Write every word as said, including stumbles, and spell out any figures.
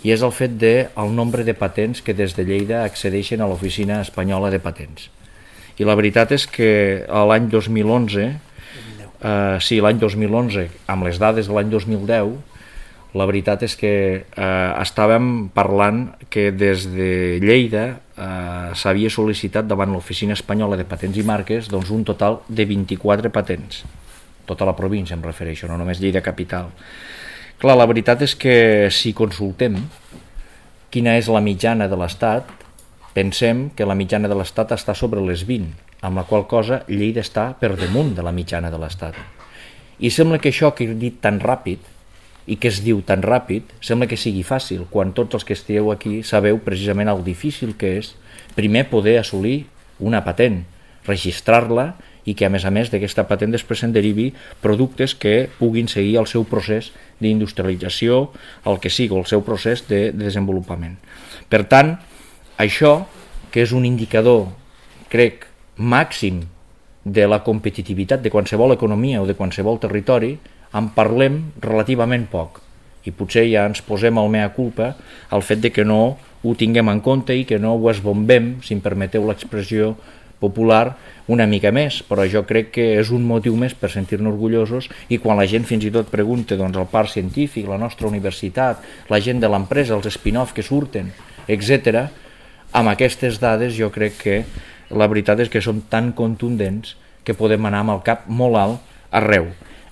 i és el fet del nombre de patents que des de Lleida accedeixen a l'Oficina Espanyola de Patents. I la veritat és que l'any dos mil onze, eh, sí, l'any dos mil onze, amb les dades de l'any dos mil deu, la veritat és que eh, estàvem parlant que des de Lleida eh, s'havia sol·licitat davant l'Oficina Espanyola de Patents i Marques doncs, un total de vint-i-quatre patents. Tota la província em refereixo, no només Lleida capital. Clar, la veritat és que si consultem quina és la mitjana de l'Estat, pensem que la mitjana de l'Estat està sobre les vint, amb la qual cosa Lleida està per damunt de la mitjana de l'Estat. I sembla que això que he dit tan ràpid i que es diu tan ràpid, sembla que sigui fàcil, quan tots els que esteu aquí sabeu precisament el difícil que és primer poder assolir una patent, registrar-la i que a més a més d'aquesta patent després se'n derivi productes que puguin seguir el seu procés d'industrialització, el que sigui, el seu procés de, de desenvolupament. Per tant, això, que és un indicador, crec, màxim de la competitivitat de qualsevol economia o de qualsevol territori, en parlem relativament poc i potser ja ens posem el mea culpa al fet de que no ho tinguem en compte i que no ho esbombem, si em permeteu l'expressió popular, una mica més, però jo crec que és un motiu més per sentir-nos orgullosos i quan la gent fins i tot pregunta doncs, el parc científic, la nostra universitat, la gent de l'empresa, els spin-off que surten, etcètera, amb aquestes dades jo crec que la veritat és que són tan contundents que podem anar amb el cap molt alt arreu.